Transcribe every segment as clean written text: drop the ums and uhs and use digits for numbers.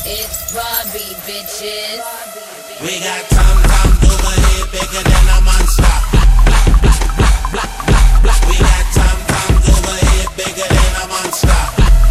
It's Barbie, bitches. We got tom-toms over here bigger than a monster. We got tom-toms over here bigger than a monster.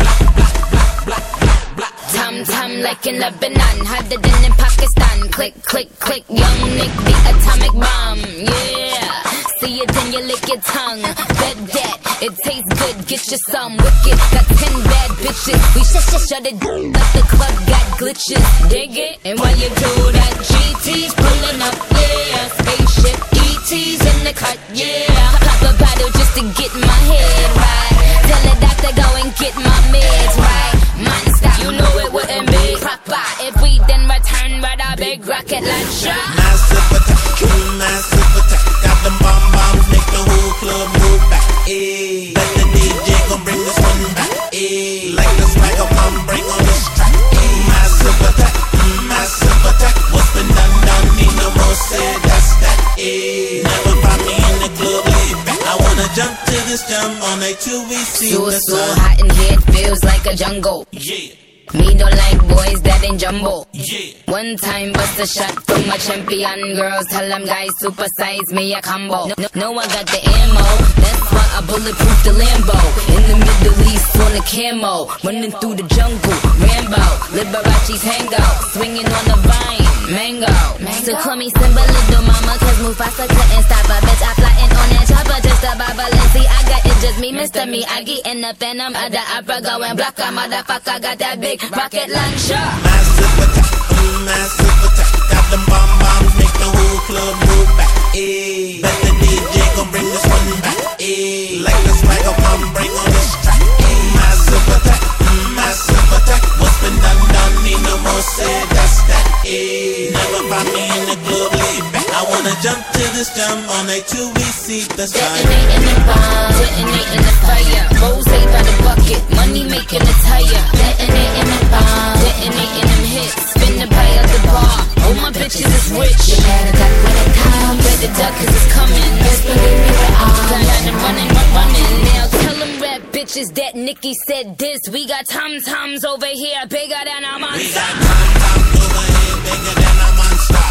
Tom-tom like in Lebanon, harder than in Pakistan. Click, click, click, young Nick, the atomic bomb. Yeah, see it then you lick your tongue. Bet that it tastes good, get you some wicked. Got 10 bad bitches, we shut it down like the club got glitches. Dig it? And while you do that, GT's pulling up, yeah. Spaceship ET's in the cut, yeah. Pop a bottle just to get my head right. Tell the doctor go and get my meds right. Mine stop, you know it wouldn't be proper if we then return with a big rocket launcher. Massive attack, massive attack. Got them bomb-bombs, make the whole club move back. Ayy, let the DJ gon' bring this one back. Ayy, like the swagger mom, bring on this track. Ayy, massive attack, massive attack. What's been done, need no more said, that's that. Ayy, never find me in the club laid back. I wanna jump to this jump on a 2VC. So hot in here, it feels like a jungle. Yeah. Me don't like boys that ain't jumbo. Yeah. One time bust a shot from my champion girls. Tell them guys supersize me a combo. No, I got the ammo. That's why I bulletproof the Lambo. In the Middle East on the camo. Running through the jungle. Rambo. Liberace's hangout. Swinging on the vine. Mango. So call me Simba little mama. Cause Mufasa couldn't stop a bitch. I flying on that chopper just about Balenci. I got it just me, Mr. Miyagi. In the Phantom of the Opera. Going block a motherfucker. Got that big rocket launcher. Massive attack, massive attack. Got them bomb-bombs, make the whole club move back. Ayy, bet the DJ gon' bring this one back. Ayy, like the swagger mom, bring on this track. Ayy, massive attack, massive attack. What's been done, need no more said, that's that. Ayy, never find me in the club laid back. I wanna jump to this jump on a 2VC, that's right. Detonating the bomb, detonating the fire. Rose by the bucket, money making a tire. Detonating the bomb, detonating them hits. Spin the pie at the bar. All my bitches is rich. You better duck when it comes. Better duck cause it's coming. Best believe me we're on. Got them running. Now tell them rap bitches that Nicki said this. We got tom-toms over here bigger than a monster. We got tom-toms over here bigger than a monster.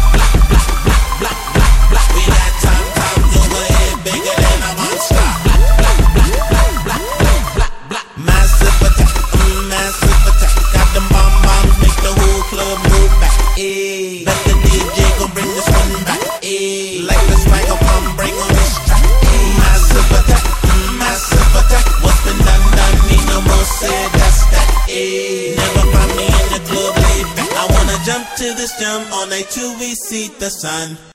We got tom-toms over here bigger than a monster. Massive attack, massive attack. Got them bomb-bombs, make the whole club move back. Ayy, let the DJ gon' bring this one back. Ayy, like the swagger mom, bring on this track. Ayy, massive attack, massive attack. What's been done, need no more said, that's that. Ayy, never find me in the club laid back. I wanna jump to this jump on a 2VC, the sun.